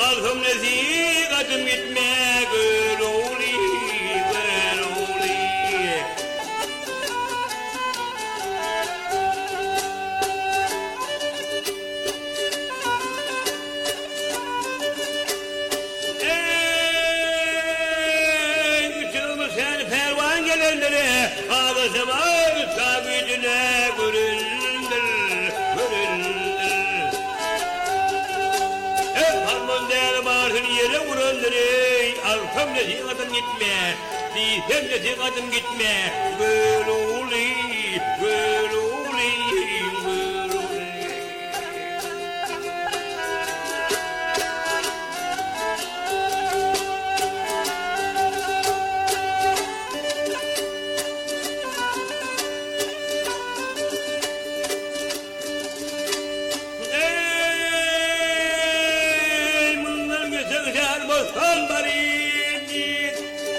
alhım nesihatim gitme göluli göluli. Ey uçurmuş sen pervan gelenlere ağlasam ağısa gücüne göründür göründür. Hep harman değer bağırsın yere vurundur ey alhım nesihatim gitme diysem nesihatim gitme göluli göluli göluli. Ey bundan güzel bostan barini.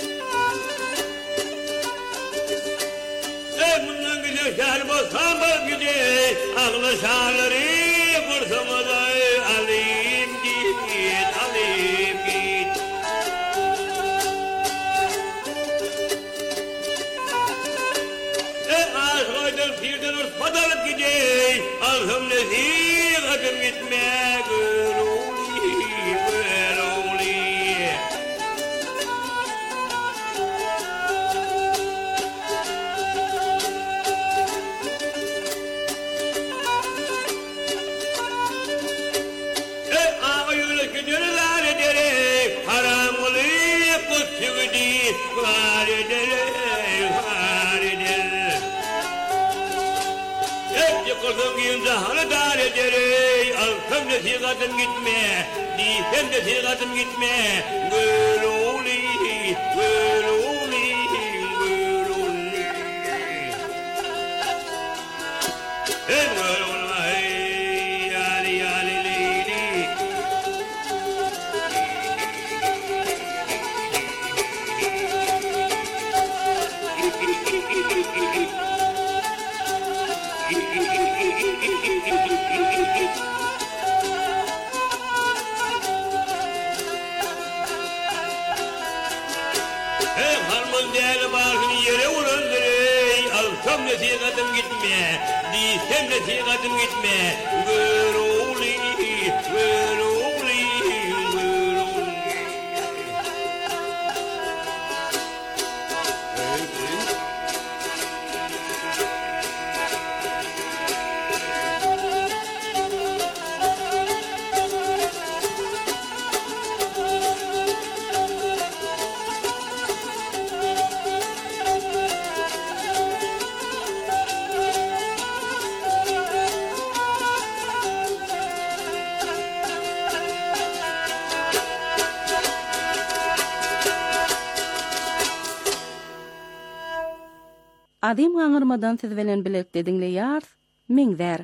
Ey bundan güzel bostan barini. Ağlı şarları kursamadı alayım git alayım git. Aşk oydur sirden urspadalıp gidey. Alhım nesihatim gitme göluli göluli. Ağıyla gidiyorlar edere haram olup kutsu gidi var edere var edere. Hep yıkıldım gün zahanı dar edere alsam nesihatim gitme diysem nesihatim gitme göluli göluli göluli. Hey göluli hey yali yali leyli. Hey harman değerli bağırsın yere vurundur ey alsam nesihatim gitme diysem nesihatim gitme göluli göluli göluli. Adim Gaňyrmadan siz bilen birlikde dinleýär Miňzer.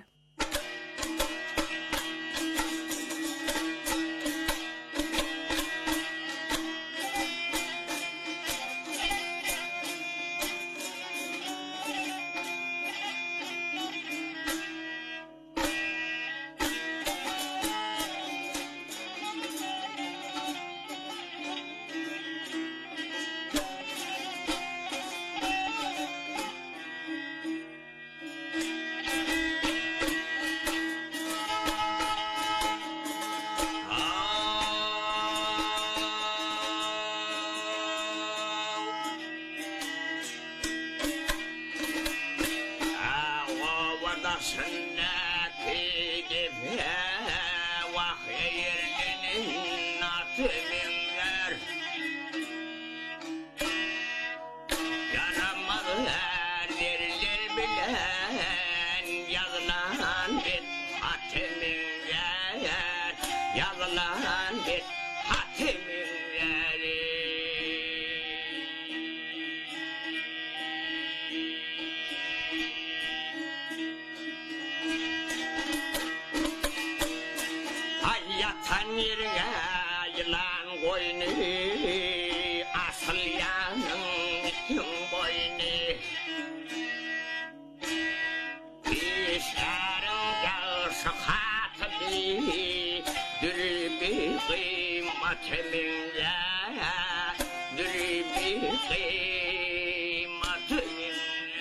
Şakatı bir dürübü mateminde dürübü kıymatının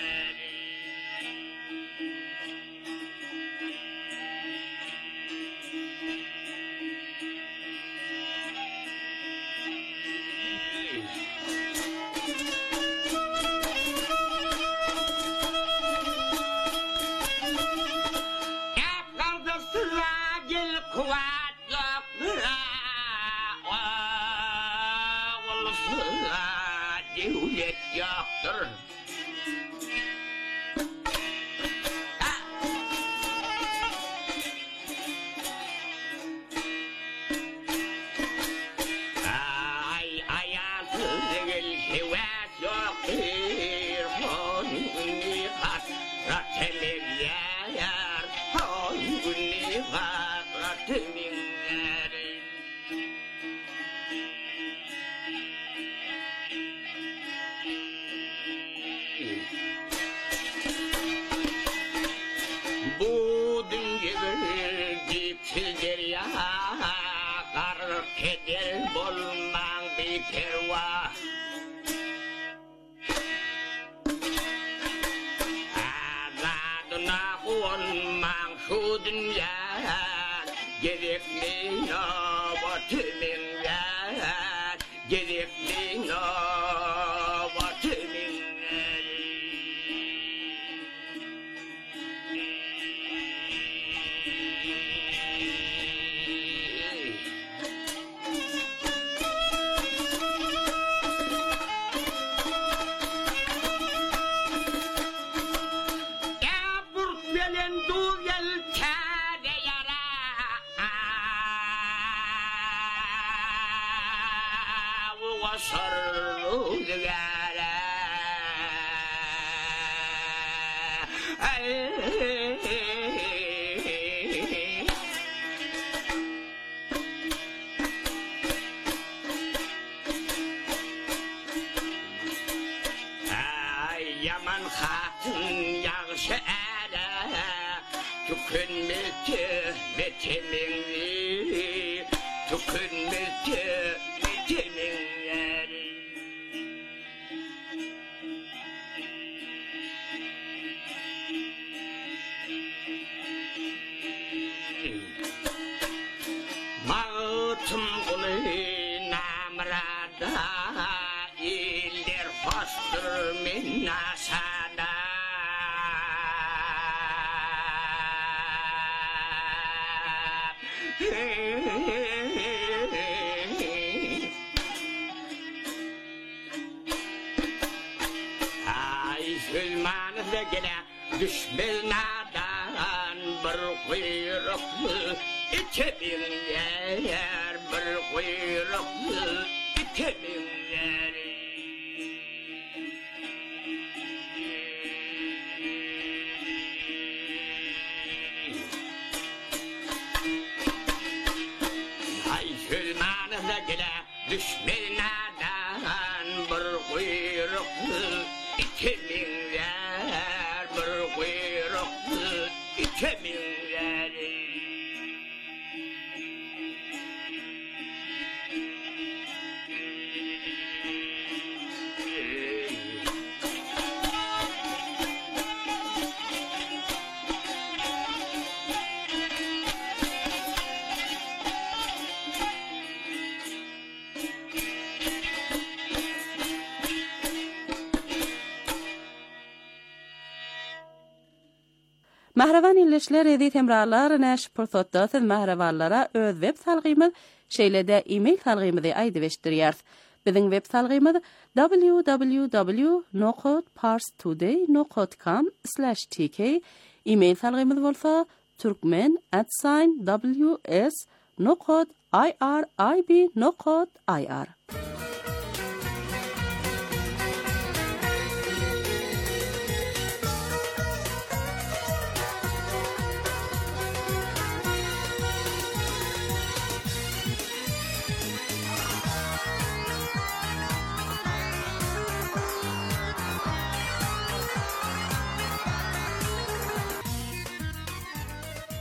devlet yoktur. Ay ayansız değil heves yoktur. Honguni hasratımın yer. Honguni hasratımın yer. Bu dünyada gittiler ya, kar keder bulman bir kerva. Azadına olman şu dünya, gerekli nöbetimin ya, gerekli nöbetimin. Yaman hatın yağışı ele tükünmüştü bitimin tükünmüştü bitimin mağıtım kulu namrada iller hastır minnasada ay sülmanı gele düşmeznadan bir kuyruklu iki bin yer bir kuyruklu iki bin yer. Ay sülmanı gele düşmeznadan bir kuyruklu iki bin yer bir kuyruklu iki bin yer. Mahravan ilişler edi temrarlar näş pursatda mahravanlara öz web salgymyz şeýlede e-mail salgymyzy aýdyp Bizim web salgymyz www.nokotparstoday.com/tk. E-mail salgymyz bolsa turkmen@ws.irib.ir.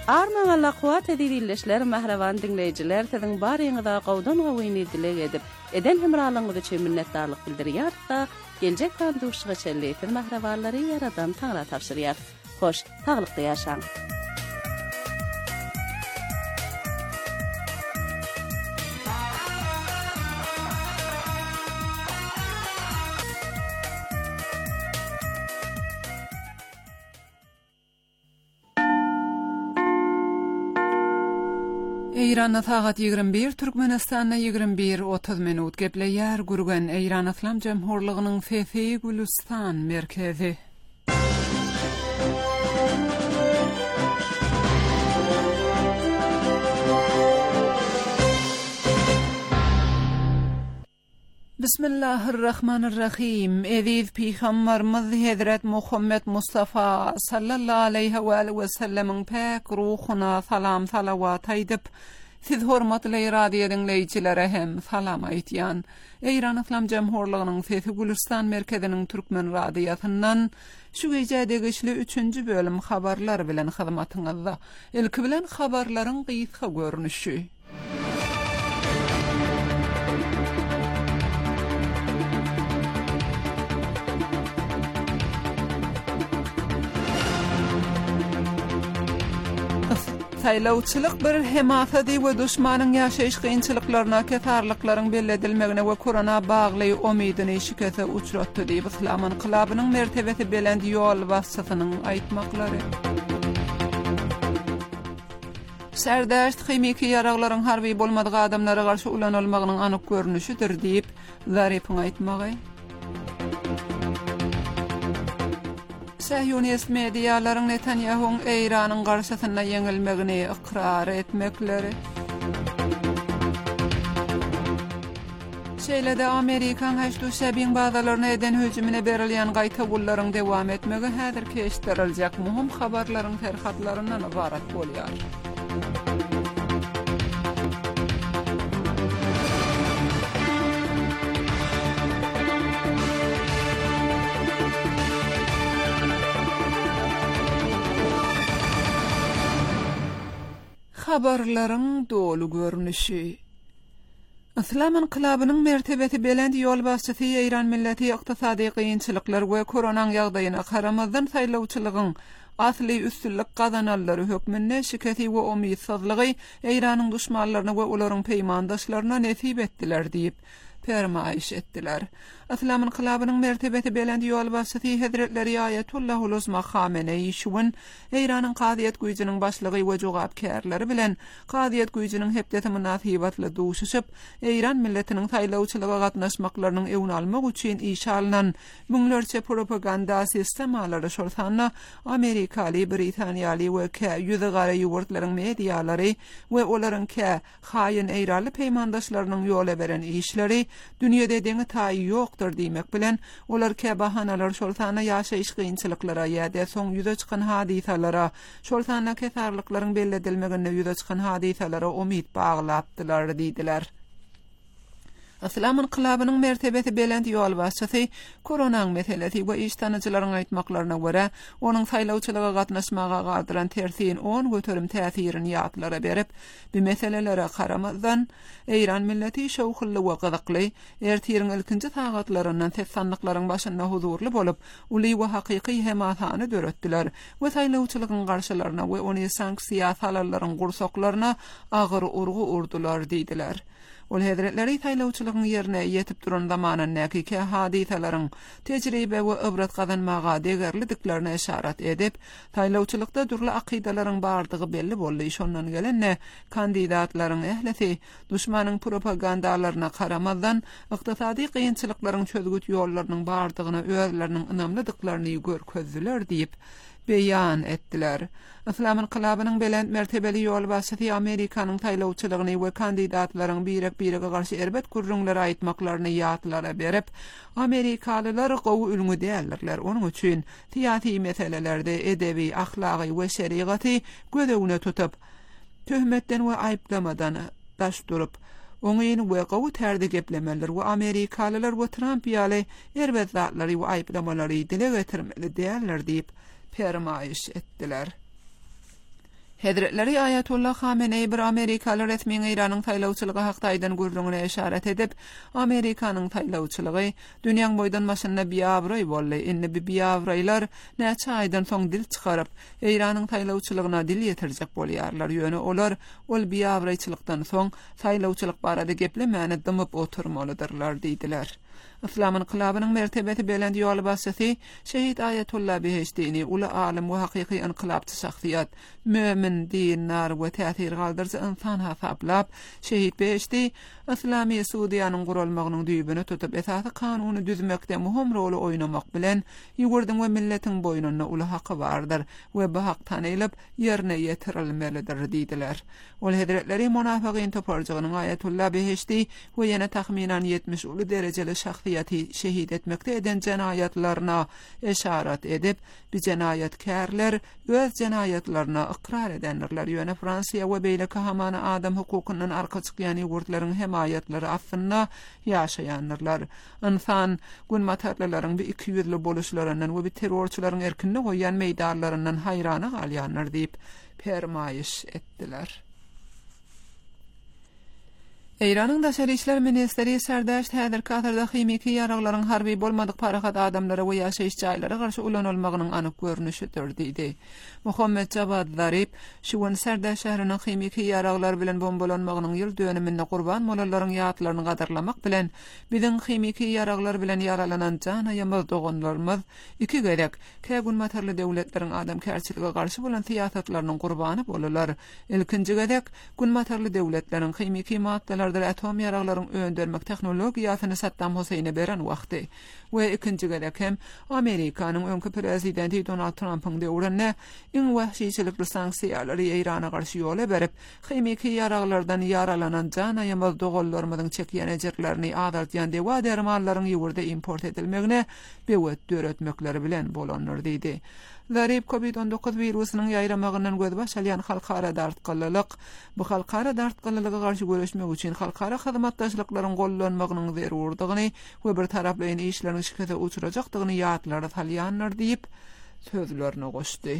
Arman Allah kuat edilişler mahravan dinleyiciler sizin barýyňyza gowdan gowýny dilek edip eden hemralygyňyz üçin minnetdarlyk bildirýär da geljek banduşyga çelleýän mahrawanlary yaradan taňra tapşyrýar. Hoş, taglykda ýaşaň. İran'da saat 21, Türkmenistan'da 21:30 minut gepleýär gurgan İran Islam Jemhurlygynyň Fefi Gülistan merkezi. Bismillahirrahmanirrahim. Eziz Peygamberimiz Hazret Muhammed Mustafa sallallahu aleyhi ve sellem'in pek ruhuna salam salavat aýdyp, siz hormatly radio dinleýijilere hem salam aýtýan. İran Islam Jemhurlygynyň Fefi Gülistan merkeziniň Türkmen radiosundan şu gecede geçli 3-nji bölüm habarlar bilen hyzmatyňyzda. Ilki bilen habarlaryň gysga görnüşi. Saýlawçylyk bir hemasady we düşmanyň ýaşaýyş gynçylyklaryna, kesarlyklaryň belledilmegine we korona bagly umidyny şikese uçratdy diýip Islam inqilabynyň mertebesi belend ýol wassatynyň aýtmaklary. Serdaşt hemiki ýaraglaryň harby bolmadygy adamlara garşy ulanylmagynyň anyk görnüşidir diýip Zaripyň aýtmagy. Sahyonist mediýalaryň Netanyahu'ň Eýranyň garşysyna ýeňilmegini ikrar etmekleri. Şeýlede Amerikan haýduşabyň bazalaryna eden hüjümine berilýän gaýta gullaryň dewam etmegi häzir keşdiriljek muhim habarlaryň terhatlaryndan ibarat bolýar. Habarlaryň dolu görnüşi. Islam inqilabynyň mertebesi belend ýol başçysy Eýran milleti ykdysady gynçylyklar we korona ýagdaýyna garamazdan saýlawçylygyň asly üstünlik gazananlary hökmünde şiketi we umydsızlygy Eýranyň düşmanlaryna we olaryň peýmandaşlaryna nesip etdiler diýip permaýyş etdiler. Islam inqilabynyň mertebesi belend ýol başçysy Hazretleri Ayetullah Uluzma Khamenei şuwun Eýranyň gaziýet güýjiniň başlygy we jogapkärleri bilen gaziýet güýjiniň hepdeti munasabatly duşuşyp Eýran milletiniň saýlawçylyga gatnaşmaklarynyň ewni almak üçin işalynan müňlerçe propaganda sistemalary şolsanna Amerikaly, Britaniýaly we ýüzegara ýurtlaryň medialary we olaryň haýyn Eýranly peýmandaşlarynyň ýola beren işleri dünýede deňe taýy ýok diýmek bilen olar bahanalar şolsana ýaşaýyş gynçylyklara ýa-da soň ýüze çykan hadisalara, şolsana kesarlyklaryň belledilmegine ýüze çykan hadisalara umyt baglapdylar diýdiler. Islam inqilabynyň mertebesi belend ýol başçysy korona meselesi we iştanyjylaryň aýtmaklaryna görä onuň saýlawçylyga gatnaşmaga gadyran tersiň 10 götürüm täsirini ýatlara berip, bu meselelere garamazdan Eýran milleti şowhully we gyzykly ertiriň ilkinji sagatlaryndan tessanlyklaryň başynda huzurly bolup, uly we hakyky hemasany döretdiler we saýlawçylygyň garşylaryna we ony sanksiýa salarlaryň gursoklaryna agyr urgu urdular diýdiler. Ol Hazretleri saýlawçylygyň ýerine ýetip duran zamanyň näkiki hadisalaryň tejribe we ibrat gazanmaga degerlidiklerine işaret edip, saýlawçylykda durly akydalaryň bardygy belli boldy. Şondan gelenne kandidatlaryň ehlisi düşmanyň propagandalaryna garamazdan ykdysady gynçylyklaryň çözgüt ýollarynyň bardygyna özleriniň ynamlydyklaryny görkezdiler diýip beýan etdiler. Islam inqilabynyň belend mertebeli ýol başçysy Amerikanyň saýlawçylygyny we kandidatlaryň birek-birege garşy erbet gurrunlary aýtmaklaryny ýatlara berip, Amerikalylar gowy ülgü däldirler. Onuň üçin tiýasy meselelerde edebi, ahlaky we şerigaty gödegine tutup, töhmetden we aýplamadan daş durup, oňyň we gowy tärde geplemeler we Amerikalylar we Trump ýaly erbet zatlary we aýplamalary dile getirmeli däldir diýip permaýyş etdiler. Hedretleri Ayatullah Khamenei bir Amerikalı resmiň Iranyň taýlawçylygy hakdaýdan gurrungyna işaret edip, Amerikanyň taýlawçylygy dünýäň boýdan maşynna biýabry boldy. Indi bu biýabrylar näçe aýdan soň dil çykaryp, Iranyň taýlawçylygyna dil ýetirjek bolýarlar. Ýöne olar ol biýabryçylykdan soň taýlawçylyk barada geplemäni dymyp oturmalydyrlar diýdiler. İslamyň inqilabynyň mertebeti belend ýol bassaty Şehit Ayatullah Behiştini uly alim we hakyky inqilabçy şahsiýat, mömin, dinnar we täsir galdyrjy insan hasaplap Şehit Behişti İslami Suudiýanyň gurulmagynyň düýbüni tutup esasy kanuny düzmekde muhim rol oýnamak bilen ýugurdyň we milletiň boýnuna uly haky bardyr we bu hak tanylyp ýerine ýetirilmelidir diýdiler. Ol hedretleri munafiqin toparjygynyň Ayatullah Behişti we ýene tahminan 70 uly derejeli şahsiýaty şehit etmekde eden jenaýatlaryna eşarat edip, bu jenaýatkärler öz jenaýatlaryna ikrar edenler. Ýöne Fransiýa we beýle kahmany adam hukukynyň arka çykýan ýurtlaryň hemayatlary aslynda ýaşaýanlar. Insan günmatarlaryň bu iki ýüzli boluşlaryndan we bu terrorçylaryň erkinne goýan meýdanlaryndan haýrana galýanlar diýip permaýyş etdiler. Iranyň Daşary işler ministeri Serdaş Tädir Katarda himiki ýaraklaryň harby bolmadyk parahat adamlara we ýaşaýyş jaýlara garşy ulanylmagynyň anyk görnüşidir diýdi. Muhammed Javad Zarip şu Serdaş şäheriniň himiki ýaraklar bilen bombalanmagynyň ýyl dönüminde gurban bolalaryň ýatlaryny gadarlamak bilen biziň himiki ýaraklar bilen ýaralanan janaýymyz doganlarymyz iki gerek kägun matarly döwletleriň adamkärçiligi garşy bolan siýasatlarynyň gurbany bolalar. Ilkinji gerek gün matarly döwletleriň himiki maddalar atom ýaraklaryň öňdermek tehnologiýasyny Saddam Huseyn'e beren wagty we ikinji gerek hem Amerikanyň öňkü prezidenti Donald Trump'yň döwründe iň wahşyçylikly sanksiýalary Irana garşy ýola berip, himiki ýaraklardan ýaralanan janaýymyz dogallarymyzyň çekýän ejerlerini adaltýan dewa dermanlaryň ýurda import edilmegine bewet döretmekleri bilen bolanlar diýdi. Zarip COVID-19 virusynyň ýaýramagyndan göz başalýan halkara dartgylylyk, bu halkara dartgylylyga garşy görüşmek üçin halkara hyzmatdaşlyklaryň gollanmagynyň zerurdygyny we bir taraply işleriň şikayete uçurajakdygyny ýatlara salýanlar diýip sözlerini goşdy.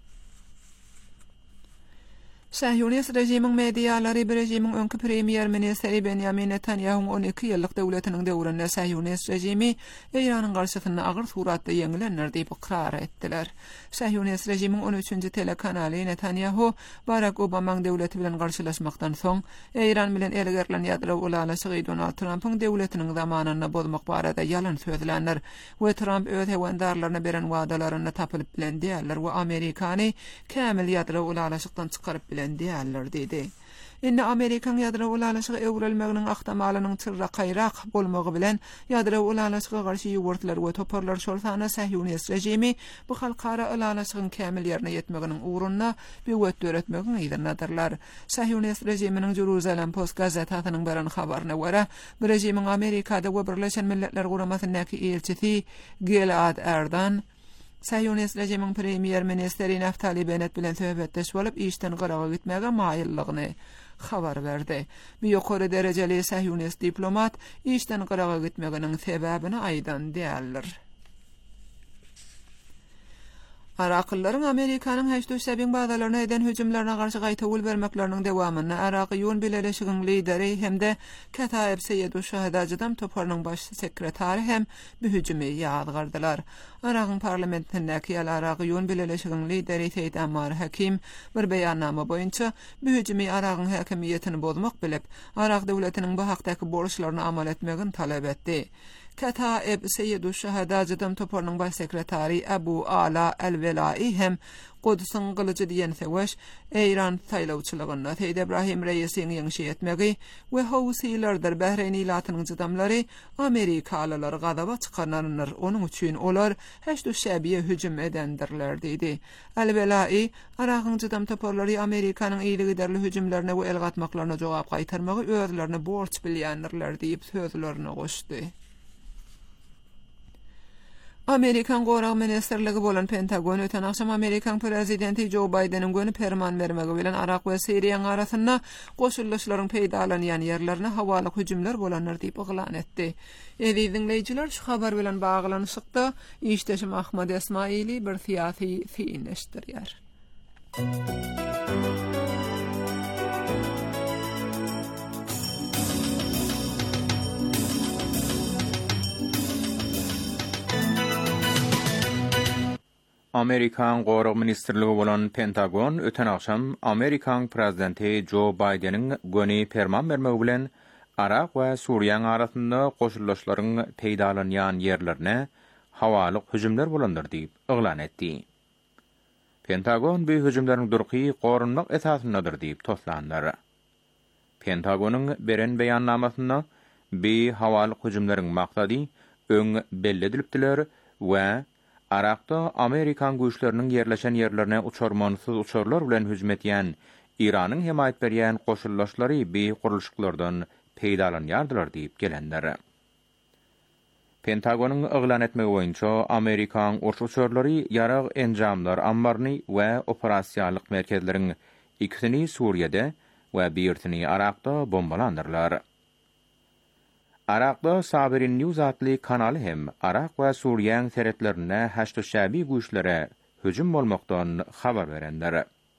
Sahyonist rejimiň medialary bir rejimiň öňkü premier ministeri Benjamin Netanyahu 12 ýyllyk döwletiniň döwründe Sahyonist rejimi Iranyň garşysyna agyr suratda ýeňilenler diýip ikrar etdiler. Sahyonist rejimiň 13-nji telekanaly Netanyahu Barack Obama'ň döwleti bilen garşylaşmakdan soň Iran bilen elgerlen ýadra ulalaşygy Donald Trump'yň döwletiniň zamanyny bozmak barada ýalan sözlenler we Trump öz hewendarlaryna beren wagdalaryny tapylyp bilen diýerler we Amerikany kämil ýadra ulalaşykdan çykaryp diýerler diýdi. Indi Amerikan ýadra ulalaşygy öwrelmeginiň ahtamalynyň çyrra kaýrak bolmagy bilen ýadra ulalaşyga garşy ýugurtlar we toparlar şolsana Sahyonist rejimi bu halkara ulalaşygyň kämil ýerine ýetmeginiň uğruna bewet döretmegini ýernadarlar. Sahyonist rejiminiň Jerusalem Post gazetasynyň beren habaryna görä, bu rejimiň Amerikada we Birleşen Milletler Guramasynyňky elçisi Gilad Erdan Sahyonist rejimiň premier ministeri Naftali Bennett bilen söhbetdeş bolup işden gyraga gitmege maýyllygyny habar berdi. Bu ýokary derejeli Sahyonist diplomat işden gyraga gitmeginiň sebäbini aýdan diýerler. Arakyllaryň Amerikanyň heşdöşsebin bazalaryna eden hüjümlerine garşy gaýta ul bermekleriniň dewamyny Araky ýol bileşiginiň lideri hemde Kataib Seyyed Şahadajydam toparnyň baş sekretary hem bu hüjümi ýadgardylar. Arakyň parlamentindäki Araky ýol bileşiginiň lideri Seyit Ammar Hakim bir beýannama boýunça bu hüjümi Arakyň häkimiýetini bozmak bilip, Arak döwletiniň bu hakdaky borçlaryny amal etmegini talap etdi. Kataib Seyyed Şahadajydam toparnyň baş sekretary Abu Ala El-Velai hem Qudusyň gylyjy diýen seweş Iran taýlawçylygyna Seyid Ibrahim Reisiň ýeňşi etmegi we Housilerdir Bahreyn ilatynyň jydamlary Amerikalylar gadaba çykanarlar. Onuň üçin olar heşdöşäbiýe hüjüm edendirler diýdi. El-Velai Arakyň jydam toparlary Amerikanyň ýylgy derli hüjümlerine we el gatmaklaryna jogap gaýtarmagy özlerini borç bilýändirler diýip sözlerini goşdy. Amerikan Gorag Ministerligi bolan Pentagon öten akşam Amerikan prezidenti Joe Biden'in göni perman bermegi bilen Arak we Siriýanyň arasynda goşullaşlaryň peýdalanýan ýerlerine hawalyk hüjümler bolanlar diýip oglan etdi. Dinleýijiler şu habar bilen baglanyşykda işdeşim Ahmad Esmaili bir siýasy fiýleşdirýär. Amerikan Gorug Ministerligi bolan Pentagon öten akşam Amerikan prezidenti Joe Biden'in göni ferman bermegi bilen Irak we Suriýanyň arasynda goşullaşlaryň peýdalanýan ýerlerine hawalyk hüjümler bolandyr diýip eglan etdi. Pentagon bu hüjümleriň durky gorunmak esasyndadyr diýip toslandyr. Pentagonyň beren beýannamasynda bu hawalyk hüjümleriň maksady öň belli edilipdiler we Irakda Amerikan güýçleriniň ýerleşen ýerlerine uçarmansyz uçarlar bilen hüjüm etýän Iranyň himayet berýän goşullaşlary bu gurulşyklardan peýdalanýardylar diýip gelenler. Pentagonyň eglan etmegi boýunça Amerikan uçarlary ýarag enjamlar ambaryny we operasiýanlyk merkezleriň ikisini Suriýede we birini Irakda bombalandyrlar. Irakda Sabirin News adly kanaly hem Irak we Suriýanyň seretlerine haçdy şäbi güýçlere hüjüm bolmakdan habar berenler.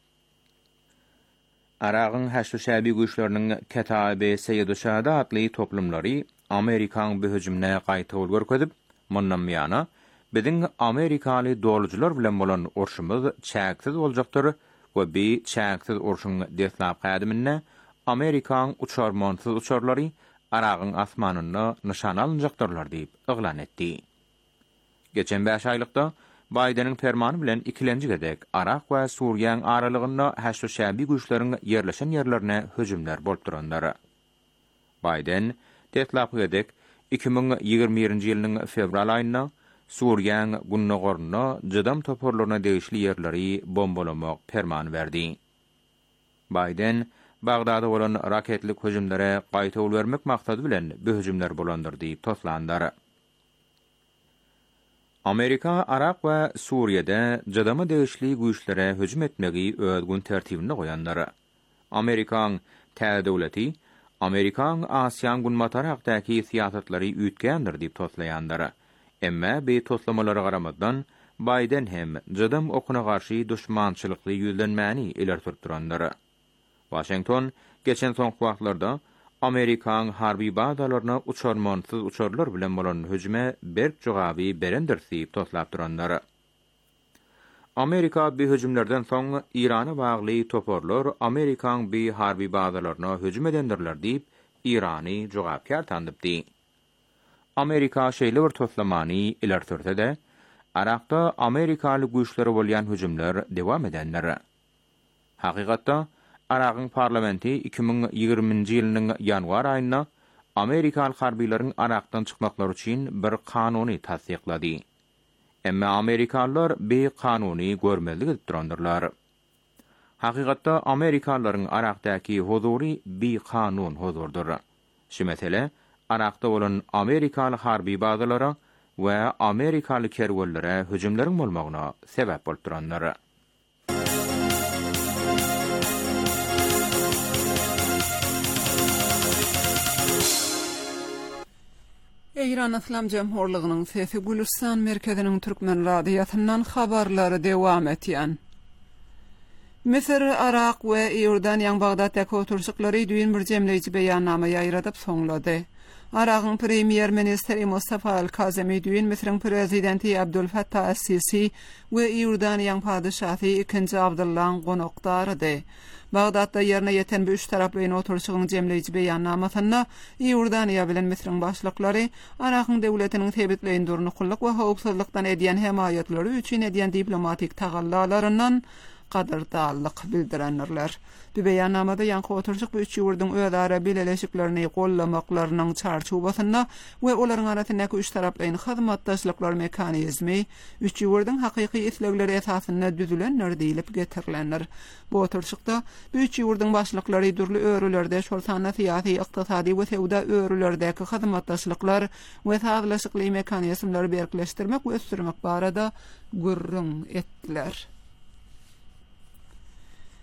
Irak'ın haçdy şäbi güýçleriniň Ketabe Seyyid Şahada adly toplumlary Amerikan bu hüjümne gaýta görkezip, mundan ýana biziň Amerikaly dolujular bilen bolan urşumyz çäksiz boljakdyr we bu çäksiz urşuň deslap gadymyna Amerikan uçarmansyz uçarlary Irak'ın asmanyna nişan alınjaktyrlar diýip eglan etdi. Geçen 5 aýlykda Biden'in fermany bilen ikilenji gedek Irak we Suriýanyň aralygynda haçdy şäbi güýçleriň ýerleşen ýerlerine hüjümler bolup duranlar. Biden detlap gedek 2021-nji ýylyň fevral aýynda Suriýanyň günnägorna jydam toporlaryna degişli ýerleri bombalamak ferman berdi. Biden Bagdada bolan raketlik hüjümlere gaýta ul bermek maksady bilen bu hüjümler bolandyr diýip toslandyr. Amerika Irak we Suriýede jydamy degişli güýçlere hüjüm etmegi özgün tertibine goýanlar. Amerikan täze döwleti Amerikan Asiýan günmatary hakdaky siýasatlary üýtgendir diýip toslaýanlar. Emma bu toslamalary garamazdan Biden hem jydam okuna garşy düşmançylykly ýüzlenmäni ilertirip duranlar. Washington geçen soňky wagtlarda Amerikan harby bazalaryna uçarmansyz uçarlar bilen bolan hüjüme berk jogaby berendir diýip toslap duranlar. Amerika bu hüjümlerden soň Irana bagly toporlar Amerikan bu harby bazalaryna hüjüm edendirler diýip Irany jogapkar tandypdy. Amerika şeýle bir toslamany ilertirse de Irakda Amerikaly güýçleri bolýan hüjümler dewam edenler. Hakykatda Irak'ın parlamenti 2020-nji ýylyň ýanwar aýynda Amerikaly harbylaryň Irakdan çykmaklary üçin bir kanuny tasdiklady. Emma Amerikalılar bu kanuny görmezlik edip durandyrlar. Hakykatda Amerikalılaryň Irakdaky huzury bir kanun huzurdur. Şu mesele Irakda bolan Amerikaly harby bazalara we Amerikaly kerwellere hüjümleriň bolmagyna sebäp bolup durandar. İran İslam Cemhurluğu'nun Sesi Gülistan Merkezinin Türkmen Radyosu'ndan habarları devam etýän. Mesir, Irak we Ýordaniýanyň Bagdatdaky oturşyklary düýün bir jemleýici beýannama ýaýradyp soňlady. Irak'ın Premier Ministeri Mustafa Al-Kazemi düýün Misiriň prezidenti Abdulfattah As-Sisi we Ýordaniýanyň padyşahy 2-nji Abdullahyň gonakdarydy. Bagdatda ýerine ýeten bu üç taraplyň oturşygyň jemleýici beýannamasyna Ýordaniýa bilen Misiriň başlyklary Irak'ın döwletiniň tebitleýindirini kullyk we howpsuzlykdan edýän hemaýatlary üçin edýän diplomatik tagallalaryndan qadrdallyk bildirenler. Bu beýannamada ýanky oturşyk bu üç ýurduň özara birleşiklerini gollamaklarynyň çarçubasyna we olaryň arasyndaky üç taraplyň hyzmatdaşlyklar mekanizmi üç ýurduň hakyky islegleri esasynda düzülenler diýilip getirilenler. Bu oturşykda bu üç ýurduň başlyklary durly örülerde şol sanat syýasy, ykdysady we sewda örülerdäki hyzmatdaşlyklar we sazlaşykly mekanizmlary berkleşdirmek we ösdürmek barada gurrun etdiler.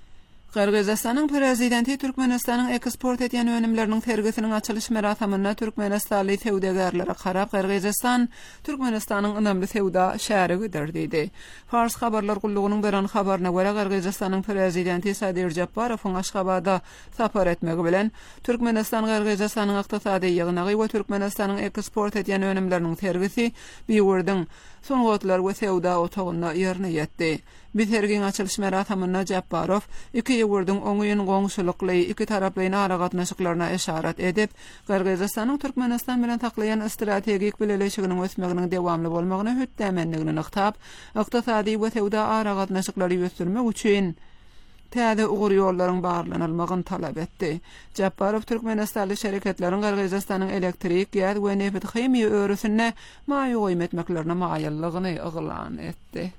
Qırgızstanyň prezidenti Türkmenistanyň eksport etýän önümleriniň tergisiniň açylyş merasiminde Türkmenistanly sewdagärlere karap Qırgızstan Türkmenistanyň önemli sewda şäheridir diýdi. Fars habarlar gullugynyň beran habaryna görä Qırgızstanyň prezidenti Sadir Japarowyň Aşgabatda sapar etmegi bilen Türkmenistan Qırgızstanyň ykdysady ýygynagy we Türkmenistanyň eksport etýän önümleriniň tergisi biwirdiň soňgutlar we sewda otagyna ýerine ýetdi. Bitergin açylyş merasiminde Japarow iki ýewirdiň oňyň goňşulykly iki taraplyň ara gatnaşyklaryna eşarat edip, Qırgızstanyň Türkmenistan bilen taklayan strategik bileşiginiň ösmeginiň dowamly bolmagyna hötdämenligini nyktap, ykdysady we sewda ara gatnaşyklary ýötürmek üçin täze ugur ýollaryň barlanylmagyny talap etdi. Japarow Türkmenistanly şeriketleriň Qırgızstanyň elektrik, gaz we neft hemiýa örüsine maýy etmeklerine maýyllygyny yglan etdi.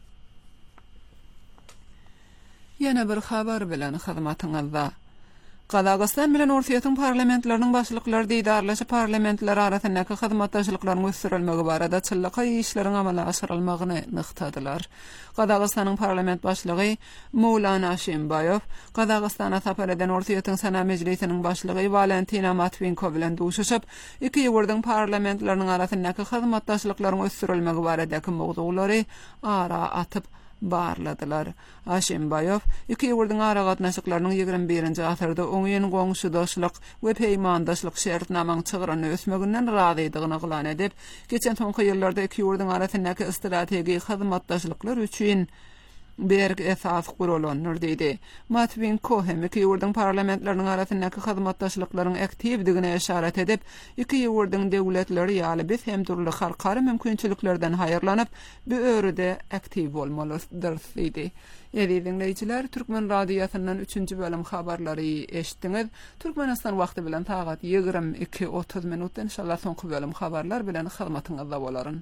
Yana bir habar bilen hyzmatyňyzda. Qazaqstan bilen Orsiýatyň parlamentlarynyň başlyklary diýdarlaşy parlamentler arasyndaky hyzmatdaşlyklaryň ösdürilmegi barada çyllyk işleriň amala aşyrylmagyny nyktadylar. Qazaqstanyň parlament başlygy Mowlan Ashimbayew, Qazaqstana sapar eden Orsiýatyň Sana Mejlisiniň başlygy Valentina Matvinko bilen duşuşyp, iki ýewirdiň parlamentlarynyň arasyndaky hyzmatdaşlyklaryň ösdürilmegi baradaky mowdulary ara atyp barladylar. Ashimbayew iki ýewirdiň ara gatnaşyklarynyň 21-nji asyrda oňyň goňşudaşlyk we peýmandaşlyk şertnamaň çygyrany ösmeginden razydygyny yglan edip, geçen soňky ýyllarda iki ýewirdiň arasyndaky strategik hyzmatdaşlyklar üçin berk esas gurulanýar diýdi. Matvinko hem iki ýewirdiň parlamentlarynyň arasyndaky hyzmatdaşlyklaryň aktiwdigine eşarat edip, iki ýewirdiň döwletleri ýaly biz hem turly halkara mümkinçiliklerden haýyrlanyp, bu örüde aktiw bolmalydyr diýdi. Ýa-da dinleýijiler, Türkmen radiosynyň 3-nji bölüm habarlary eşitdiňiz. Türkmenistan wagty bilen saat 22:30 minutda inşallah soňky bölüm habarlar bilen hyzmatyňyzda bolaryn.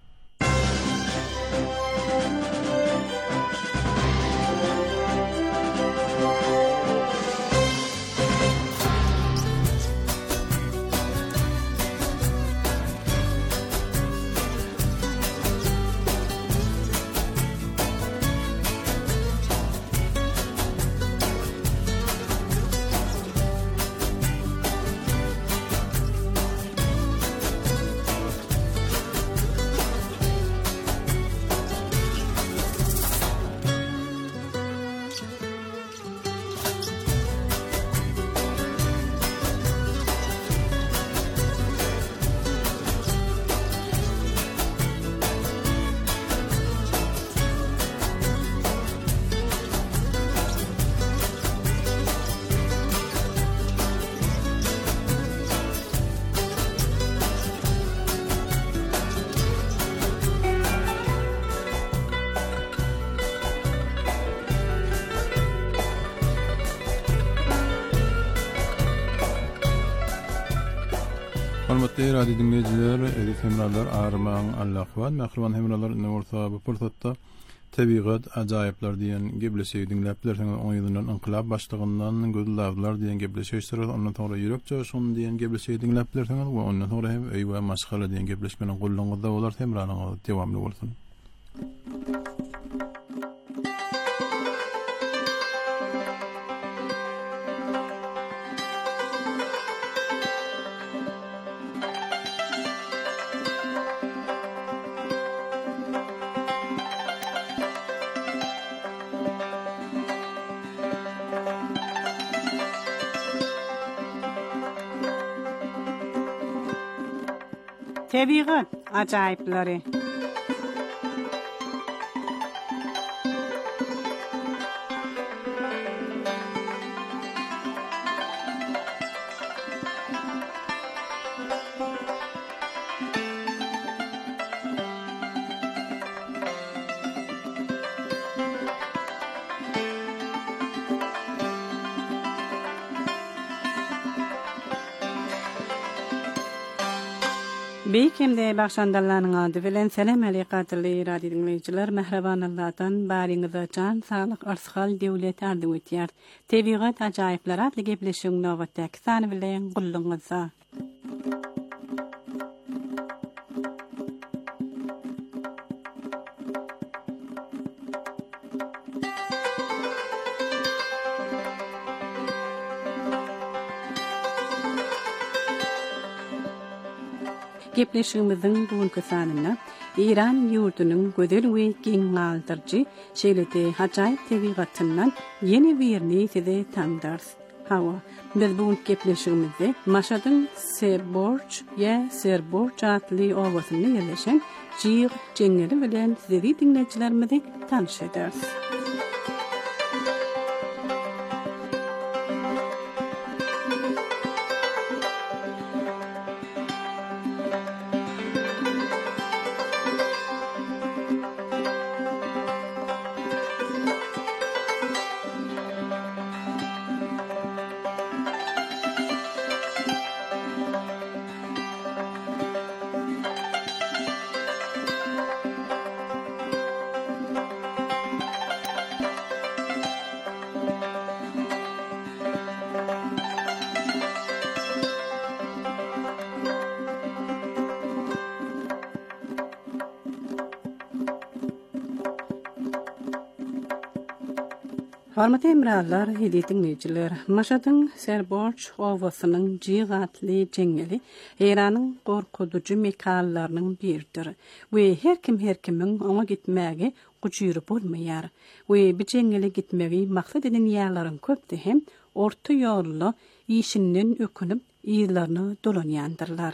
Hormatly radio dinleyijiler, edip hemralar, arman Allahwan, mahruman hemralar ine orta bu pursatda Tebigat ajaýyplar diýen gebleşigi dinläpler, soňra 10 ýyldan inqilab başlygyndan gözlawlar diýen gebleşigi, ondan soňra ýürek joşuny diýen gebleşigi dinläpler, soňra we ondan soňra hem eýwa maşgala diýen gebleşmeniň gollanyňyzda bolar, hemranyň dewamly bolsun. Tebigat ajaýyplary. Beýkemde bagşandallaryň ady bilen selam alykatly radio dinleýijiler, mehreban Allahdan baryňyza can saglyk arsyhal döwlet ardy ötýär. Tebigat ajaýyplar adly gepleşigiň nowatdaky sany bilen gulluňyza. Gepleşigimizin bugünkü sanyna İran ýurdunyň gözel we giň aldyrjy şeýlede hajaýyp tebigatyndan ýeni birini size tanydars. Hawa, biz bugün gepleşigimizde Maşadyň Serborç atly owasyny ýerleşen Jiýyg jeňleri bilen sizi dinleýijilerimizi tanyş ederiz. Hormatly hemrallar, hili dinleyijiler, Maşadyň Serborç owasynyň Jiýyg atly jeňeli Iranyň gorkudujy mekallarynyň biridir. We her kimiň oňa gitmäge guýjyry bolmaýar. We bu jeňeli gitmegi maksat eden ýerleriň köpdi hem orta ýolly işinden ökünüp ýyllaryny dolanýandyrlar.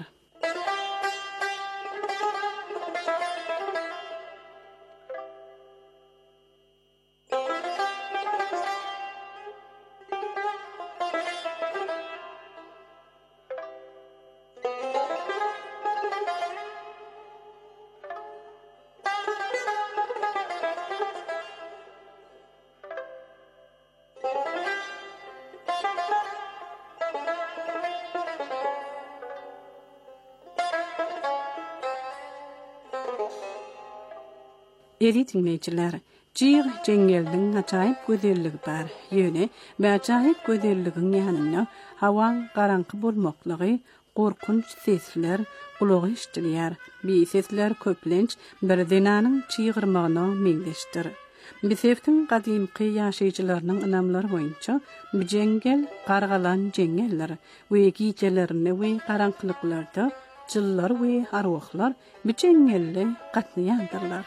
Eri dinleyijiler, Jiýyg jeňeldiň ajaýyp gözelligi bar. Ýöne, bu ajaýyp gözelligiň ýanyna hawaň garanky bolmaklygy, gorkunç sesler gulagy işdirýär. Bu sesler köplenç bir zinanyň çyýgyrmagyna meňdeşdir. Bu seftiň gadymky ýaşaýjylarynyň anamlary boýunça bu jeňgel gargalan jeňeller we giýjelerini we garankylyklarda jyllar we arwahlar bu jeňgelle gatnaýandyrlar.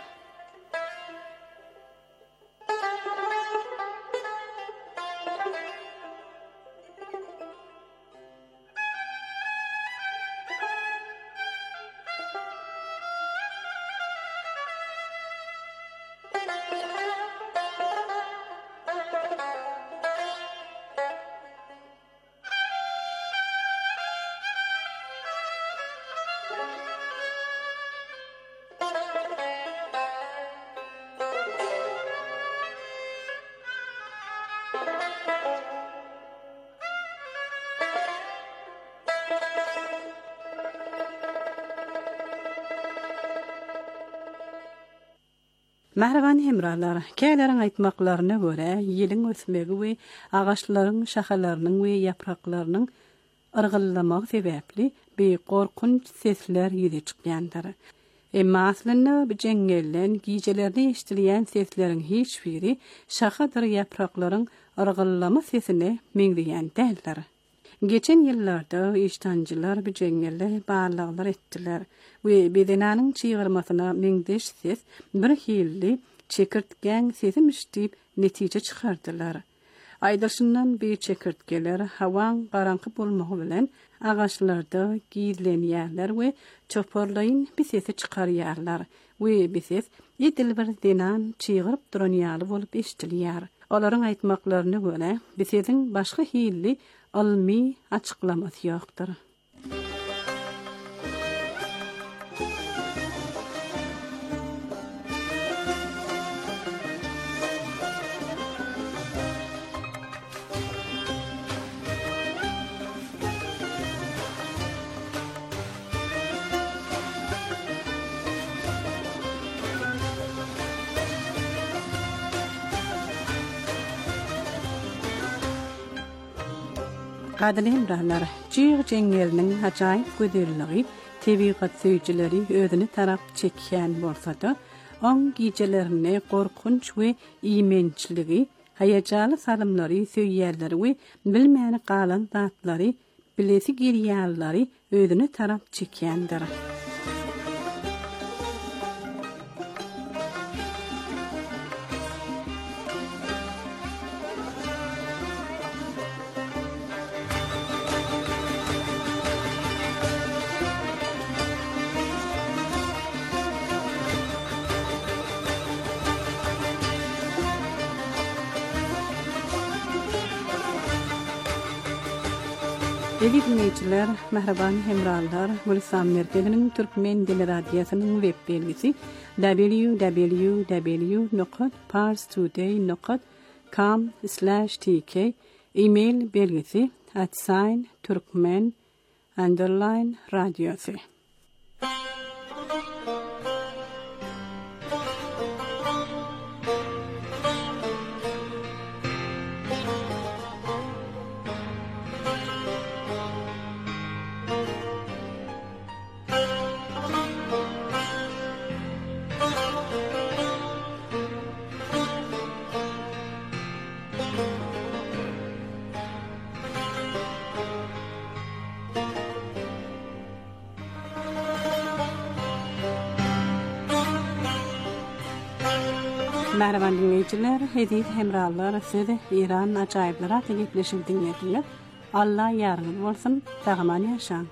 Mähreban hemrallar, käýlerin aýtmaklaryna görä, ýeliň ösmegi we agaçlaryň şahalarynyň we ýapraklarynyň ırgylamagy sebäpli bir gorkunç sesler ýüze çykýandyr. Emma aslynda bu jeňelden giýjelerde eşdilýän sesleriň hiç biri şahadyr ýapraklaryň ırgylama sesine meňdeýän däldir. Geçen ýyllarda iştanjylar bu jeňelde barlaglar etdiler we bedenanyň çyýgyrmasyna meňdeş ses bir hilli çekirtgen sesim işdip netije çykardylar. Aýdaşyndan bir çekirtgeler hawaň garanky bolmagy bilen agaçlarda giýilenýärler we çoporlaýyn bir sesi çykarýarlar we bir ses ýedil bir denan çyýgyryp duran ýaly bolup eşdilýär. Olaryň aýtmaklaryna görä, bir sesiň başga hilli almy açıklamasy ýokdur. Gadly hemrahlar, Jiýyg jeňeliniň hajaýyp gözellligi tebigat söýjileri özüni tarap çekýän bolsa-da, oň giýjelerini gorkunç we iýmençligi, haýajaly salymlary söýýärleri we bilmäni galan zatlary, bilesi girýärleri özüni tarap çekýändir. Evi dinleyiciler, mehreban hemrallar, Gülistan Merkezi'nin Türkmen Dili Radyosu'nun web belgisi www.parstoday.com/tk, e-mail belgisi @turkmen_radyosu. Merhaban dinleyiciler, hediz hemrallar, siz İran acayiplara tegipleşip dinlediler. Allah yardım olsun, sağaman yaşan.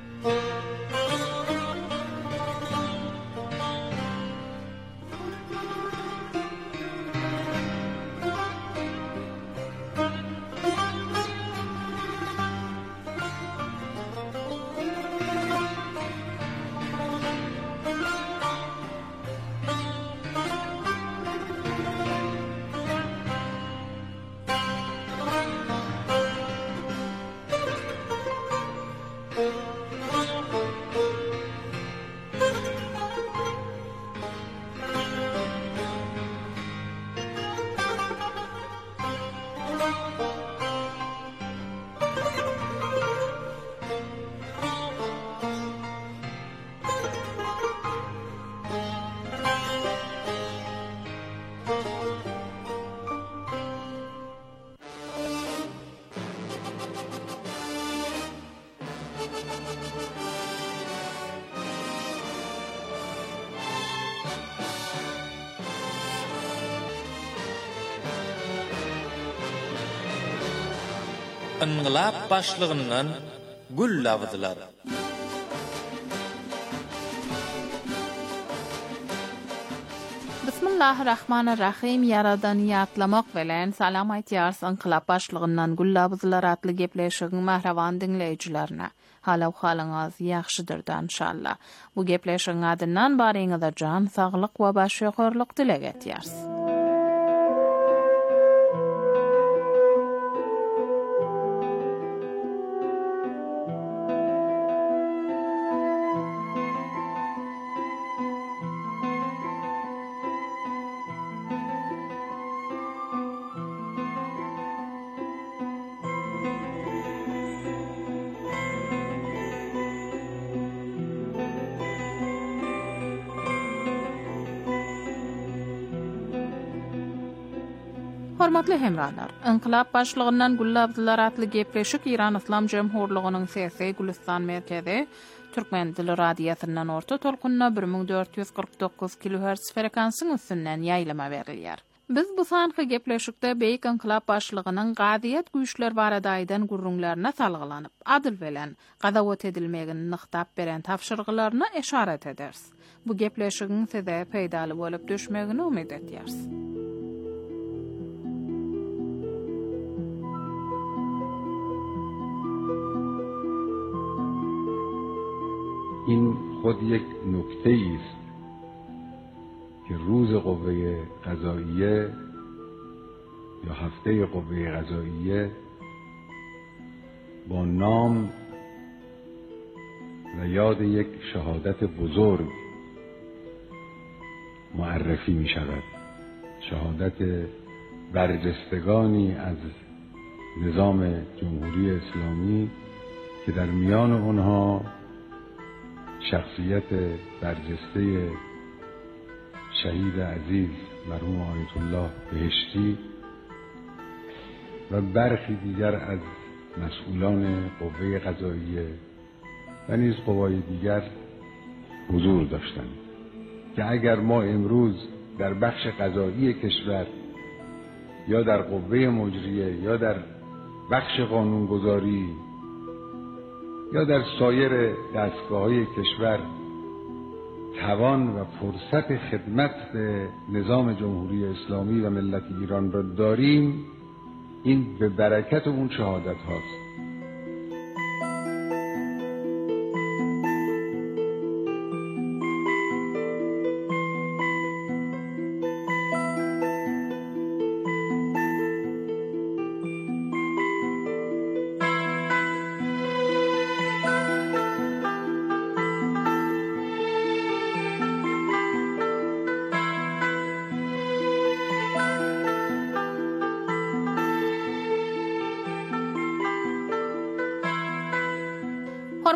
İnqilab başlığından gül lavzylar. Bismillahirrahmanirrahim. Yaradaniyatlamak bilen salam aytýars inqilab başlığından gül lavzylar atly gepleşigiň mähreban dinleýijilerine. Halaw halyňyz ýaxşydyr inşallah. Bu gepleşigiň adyndan baryňyza jan saglyk we başýagorlyk dileg etýärs. Hormatly hemrallar, inqilab başlığından Güllabzylar atly gepleşik İran İslam Jemhurlygynyň sesi Gülistan Merkezi Türkmen Dili Radyosu'ndan orta tolkunna 1449 kHz frekansyň üstünden ýaýlama berilýär. Biz bu sanky gepleşikde beýik inqilab başlygynyň gaziýet güýçler baradaýdan gurrunlaryna salgylanyp, adyl bilen gadawat edilmegini nyktap beren tapşyrgylaryna eşaret ederiz. Bu gepleşigiň size peýdaly bolup düşmegini umyt etýärs. این خود یک نکته است که روز قوه قضاییه یا هفته قوه قضاییه با نام و یاد یک شهادت بزرگ معرفی می شود. شهادت برجستگانی از نظام جمهوری اسلامی که در میان آنها شخصیت برجسته شهید عزیز مرحوم آیت الله بهشتی و برخی دیگر از مسئولان قوه قضاییه و نیز قوای دیگر حضور داشتند که اگر ما امروز در بخش قضایی کشور یا در قوه مجریه یا در بخش قانونگذاری یا در سایر دستگاه‌های کشور توان و فرصت خدمت به نظام جمهوری اسلامی و ملت ایران را داریم، این به برکت اون شهادت هاست.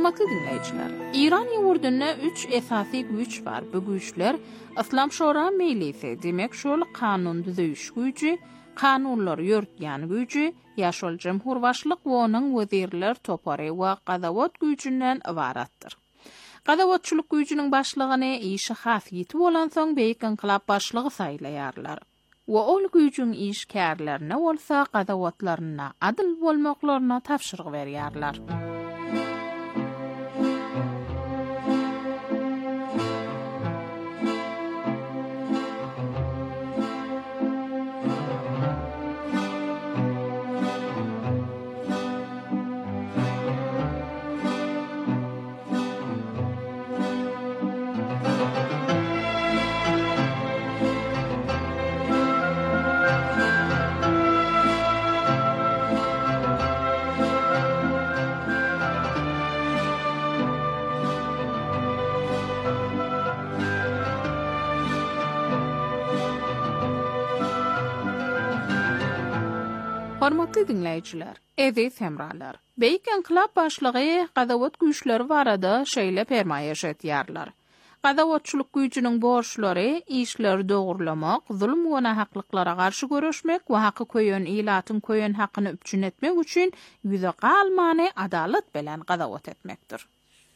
Hormatly dinleyijiler, İran ýurdunda 3 esasy güç bar. Bu güçler İslam Şora Meclisi, demek şol kanun düzüş gücü, kanunlar ýörtýän gücü, ýaşol jemhurbaşlyk we onuň wezirler topary we gadawat gücünden ibaratdyr. Gadawatçylyk gücüniň başlygyny işi hafiyeti bolan soň beýik inqilab başlygy saýlaýarlar. We ol gücüň işkärlerine bolsa gadawatlaryna adyl bolmaklaryna tapşyryk berýärler. Hormatly dinleyijiler, eziz hemralar. Beýik inqilab başlygy gadawat güýçleri barada şeýle permaýeş etýärler. Gadawatçylyk güýçiniň borçlary işleri dogurlamak, zulm we nahaklyklara garşy görüşmek we haky köýen ilatyň köýen hakyny üpçün etmek üçin ýüze galmany adalet bilen gadawat etmekdir.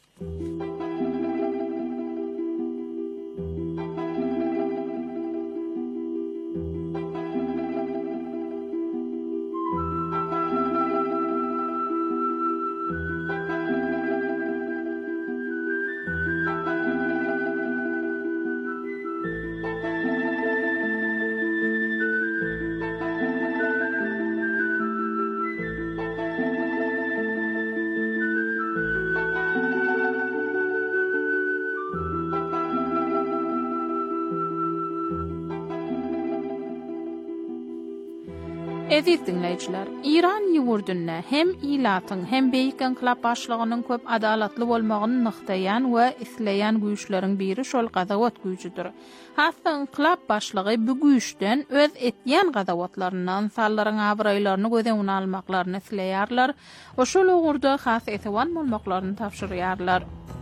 Eziz dinleyijiler, İran ýurdunda hem ilatyň hem beýik inqilab başlygynyň köp adalatly bolmagyny nyktaýan we isleýän güýçleriň biri şol gadawat güýçüdir. Hatda inqilab başlygy bu güýçden öz etýän gadawatlaryndan sallaryň abraýlaryny göze almaklaryny isleýärler, oşol ugurda has etewan bolmaklaryny tapşyrýarlar.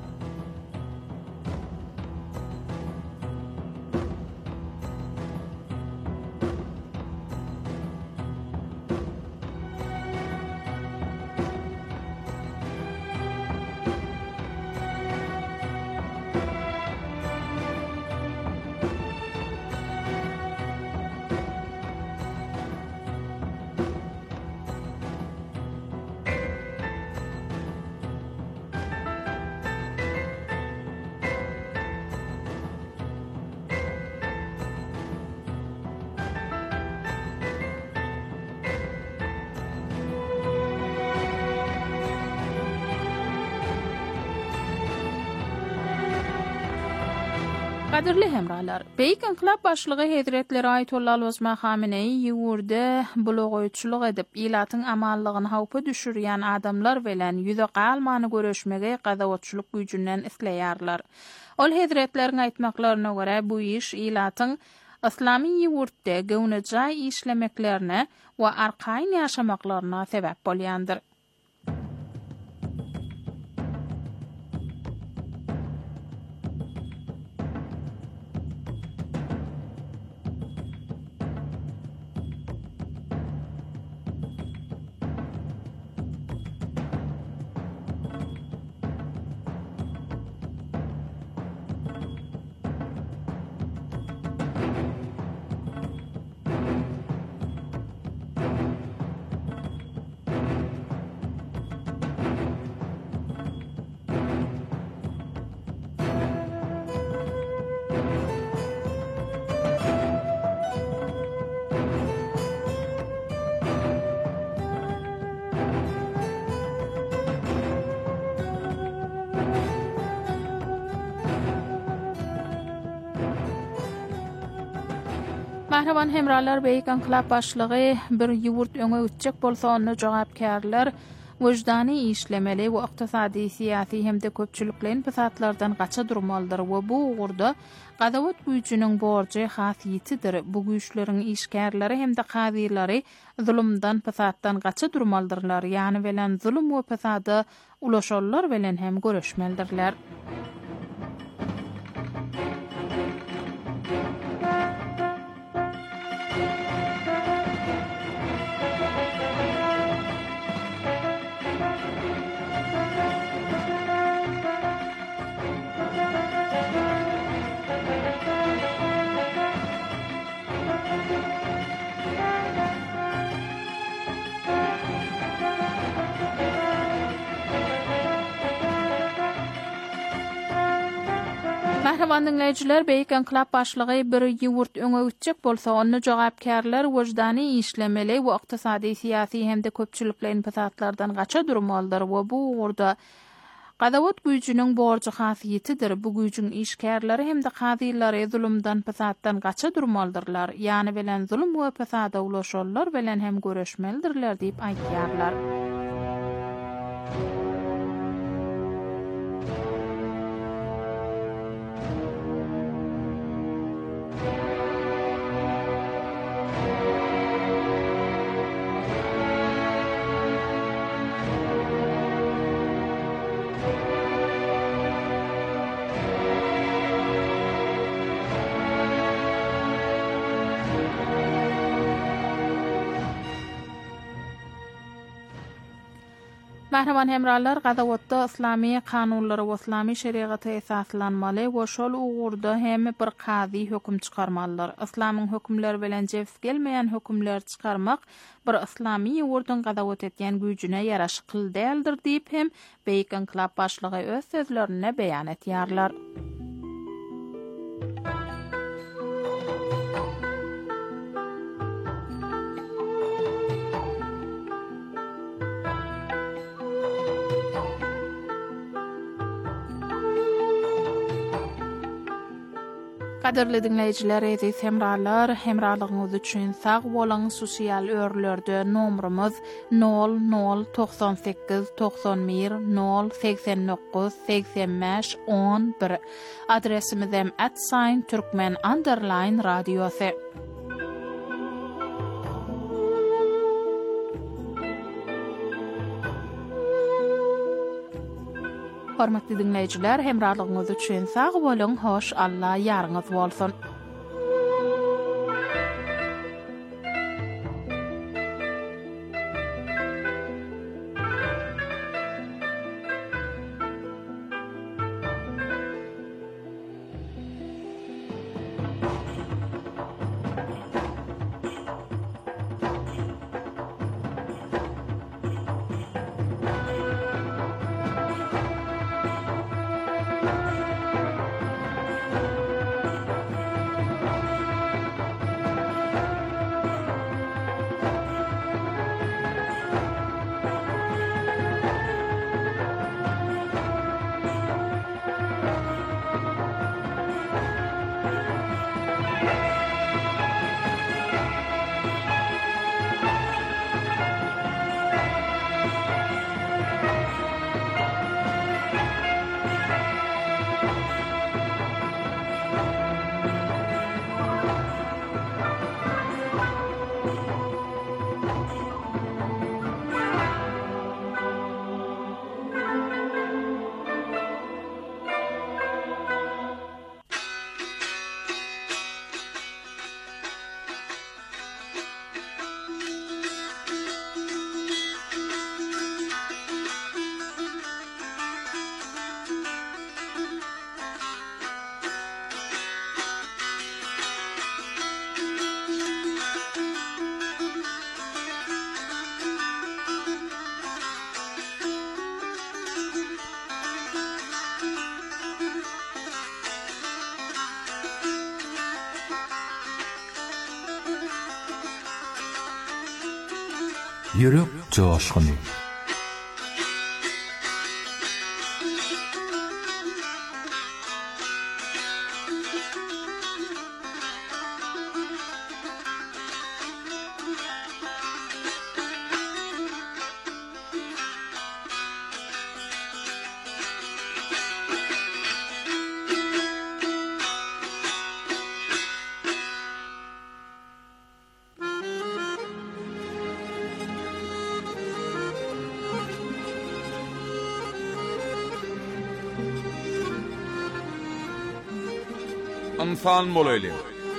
Kadirli hemralar, beýik inqilab başlygy Hazretleri Ayetullah Osman Hamenei ýurde blogoýçylyk edip ilatyň amallygyny hawpa düşürýän adamlar bilen ýüze galmany görüşmege gadawatçylyk güýjünden isleýärler. Ol Hazretleriň aýtmaklaryna görä bu iş ilatyň islamy ýurtda göwnejä işlemeklerine we arkaýyn ýaşamaklaryna sebäp bolýandyr. Mahraban hemralar, beýik inqilab başlygy bir ýurt öňe ütjek bolsa onu jogapkärler wejdany işlemeli we ykdysady syýasy hemde köpçüliklerin pesatlardan gaça durmalydyr we bu ugurda gadawat güýçiniň borjy hasiyetidir. Bu güýçleriň işkärleri hemde kadylary zulümdan pesatdan gaça durmalydyrlar. Ýani bilen zulüm we pesady ulaşollar bilen hem görüşmeldirler. Merhaban dinleyiciler, Beýik Enklap başlygy bir ýurt öňe gitjek bolsa, onu jogapkärler wejdany işlemeli we ykdysady, syýasy hemde köpçüliklerin pesatlardan gaça durmalydyr we bu urda gadawat güýjüniň borjy hasyýetidir. Bu güýjüň işkärleri hemde gadylary zulümden, pesatdan gaça durmalydyrlar. Ýani bilen zulüm we pesada ulaşollar bilen hem göreşmelidirler diýip aýtýarlar. Merhaban hemrallar, gadawatda islami kanunlary we islami şeriaty esaslanmaly we şol uğurda hem bir kazy hökm çykarmalydyr. Islamyň hökümleri bilen jefs gelmeýän hökümler çykarmak bir islami ýurdyň gadawat etýän güýjüne ýaraşykly däldir diýip hem Beýik Enklap başlygy öz sözlerine beýan etýärler. Kaderli dinleyijiler, eziz hemrallar, hemralygyňyz üçin sag bolan. Sosial örlerde nomrumuz 0098 91 089 85 11. Adresimiz hem @Türkmen_radiosi. Hormatly dinleyijiler, hemralygyňyz üçin sag bolan, hoş Allah ýaryňyz bolsun. Yürek coşkunu. insan bolayly.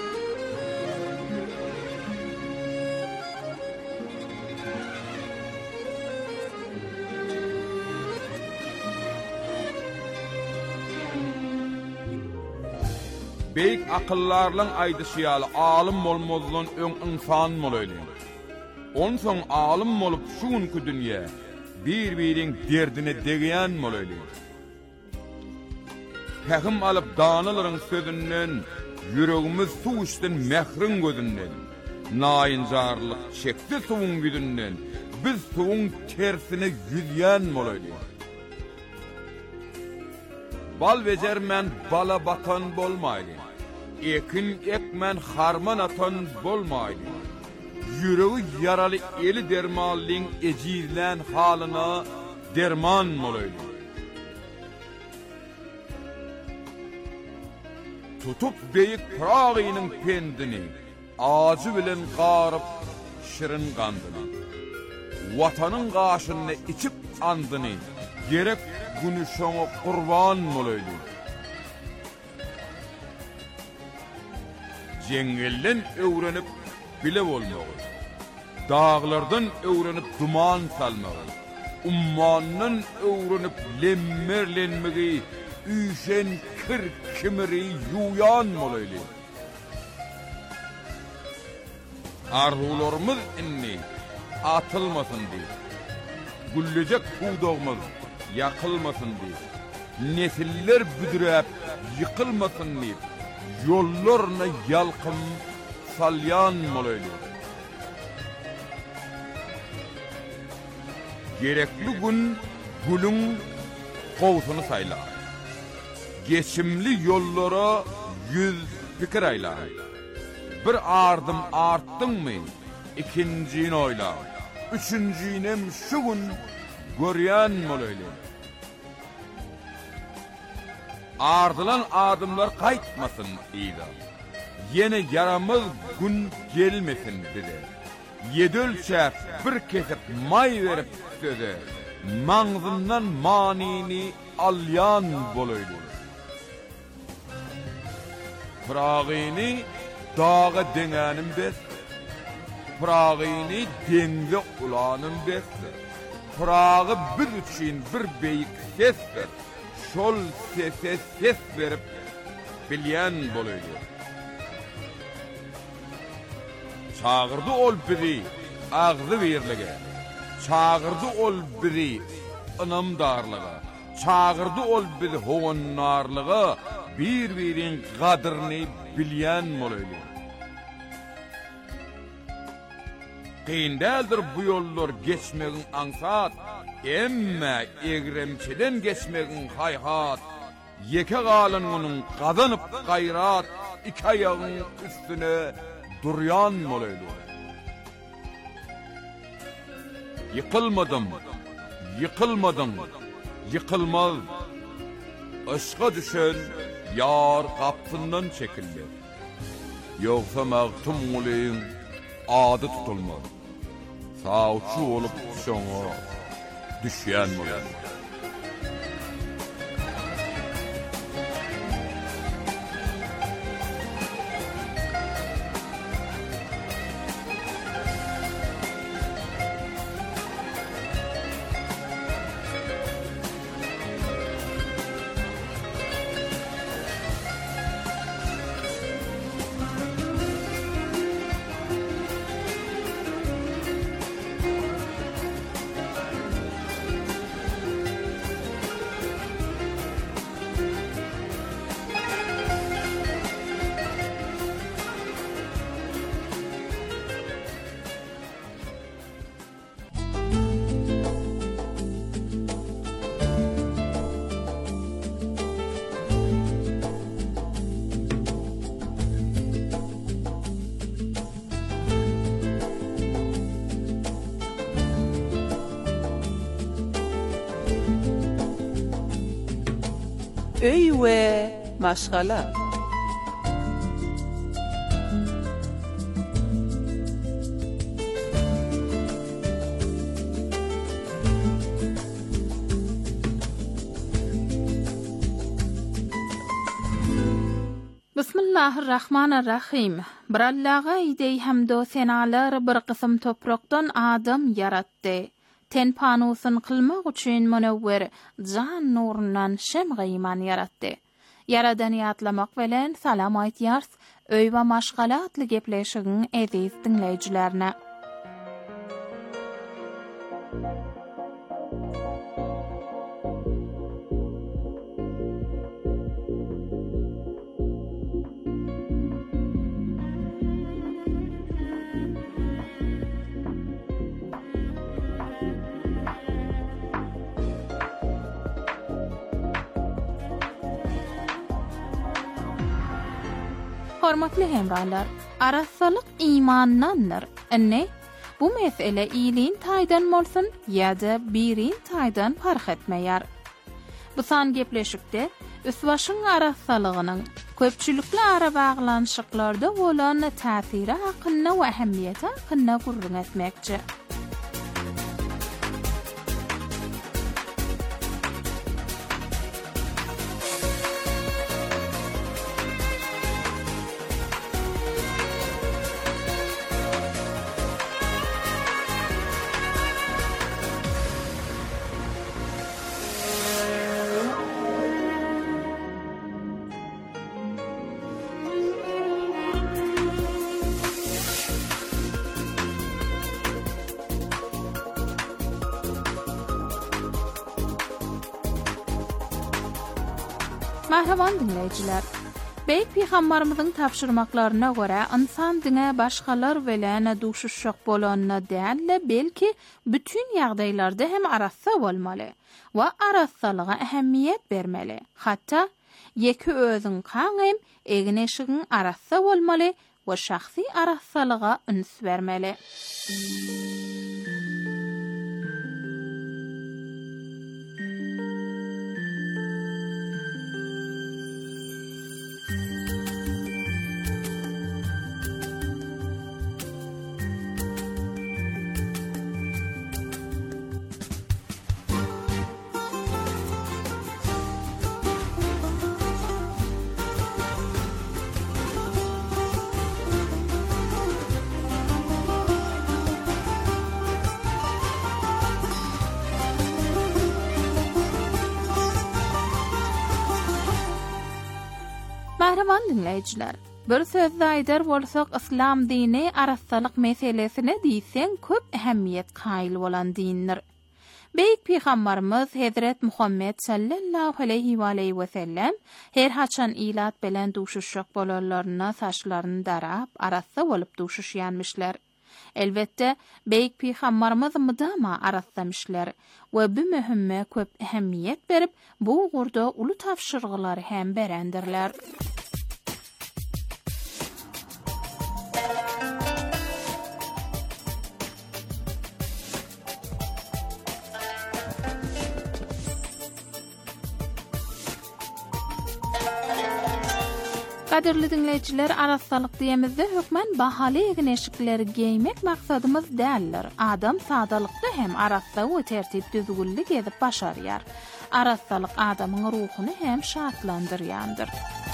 Beyik akıllarlan aýdyşýaly alim bolmazdan öň insan bolayly. On soň alim bolup şu günkü dünýä bir-biriň derdine degýän bolayly. Häkim alyp danalaryň sözünden yüregimiz suwuşdan mehrin gözünden, naýynjarlyk çekdi suwuň güdünden, biz suwuň tersine yüzýän bolayly. Bal bejermen bala batan bolmaýly. Ekin ekmen harman atan bolmaýly. Yüreği yaraly eli dermanlyň ejizlän halyna derman bolayly. Tutup beýik pragynyň pendini ağacı bilen garyp şirin gandyny. Watanyň gaşyny içip andyny. Gerek günü şoňa qurban bolayly. Jengilden öwrenip bile bolmagy. Dağlardan öwrenip duman salmagy. Ummandan öwrenip lemmerlenmegi, üşen kir kimiri yuyan bolayly. Arzularymyz inni atylmasyn diýip, güllejek kuwdagymyz yakılmasın diye, nesiller büdürep yıkılmasın diye, yollarına yalkın salyan bolayly. Gerekli gün gülün kovsunu sayla. Geçimli yollara yüz fikir ayla. Bir ardım arttın mı, ikinciğini oyla. Üçüncüğinem şu gün görýän bolayly. Ardylan adımlar qaytmasın diýdi. Yine yaramaz gün gelmesin dedi. Yedölçäp bir kesip may verip söze, maňzyndan manini alyan bolayly. Pragyny dağa deňänim des, pragyny deňge ulanym des. Prağı bir üçün bir beýik sesdir. Şol sese ses verip bilýän bolayly. Çağırdı ol biri ağzı berlige. Çağırdı ol biri ynamdarlyga. Çağırdı ol biri howannarlyga, bir-biriň gadyryny bilýän bolayly. Kıyındaldır bu yollar geçmeğin ansat, emme egremçeden geçmeğin hayhat. Yeke galan onun kazanıp gayrat, iki ayağın üstüne duryan bolayly. Yıkılmadım, yıkılmadım, yıkılmaz. Aşka düşen yar kapsından çekildi. Yoksa mağtum olayın adı tutulmaz. Sağçı olup şoňa düşýän bolar. Öy we maşgala. Bismillahirrahmanirrahim. Brallaga idey hamdo senalar bir qism toprakdan adam yarattı. Ten panusun qılmak üçin munawwer jan nurundan şem gıyman yarattı. Yaradan yatlamak bilen salam aytyars, öý we maşgalatly gepleşigiň eziz dinleýijilerine. Hormatly hemralar, arassalyk imandandyr. Enne, bu mesele iyiliğin taýdan bolsun ýa-da birin taýdan fark etmeýär. Bu san gepleşikde üsbaşyň arassalygynyň köpçülikli ara baglanşyklarda bolan täsiri hakynda we ähemmiýeti hakynda gurrun etmekçi. Merhaban dinleyijiler. Beýik Peýgamberimiziň tapşyrmaklaryna görä insan diňe başgalar bilen duşuşjak bolanyna däl, belki bütün ýagdaýlarda hem arassa bolmaly we arassalyga ähemmiýet bermeli. Hatda ýeki özüň kaňym egneşigiň arassa bolmaly we şahsy arassalyga üns bermeli. Merhaban dinleyijiler. Bir sözde aýdar bolsak İslam dini arassalyk meselesine diýsen köp ähemmiýet kaýyl bolan dindir. Beýik Peýgamberimiz Hazret Muhammed sallallahu aleyhi we sellem her haçan ilat bilen duşuşjak bolanlaryna saçlaryny darap arassa bolup duşuşýanmyşlar. Elbette Beýik Peýgamberimiz mydama arassamışlar we bu mühimme köp ähemmiýet berip bu gurda uly tapşyrgylary hem berendirler. Kadirli dinleyijiler, arassalyk diýemizde hökmen bahaly egneşikleri giýmek maksadymız däldir. Adam sadalykda hem arassa we tertip düzgünlik edip başarýar. Arassalyk adamyň ruhuny hem şatlandyrýandyr.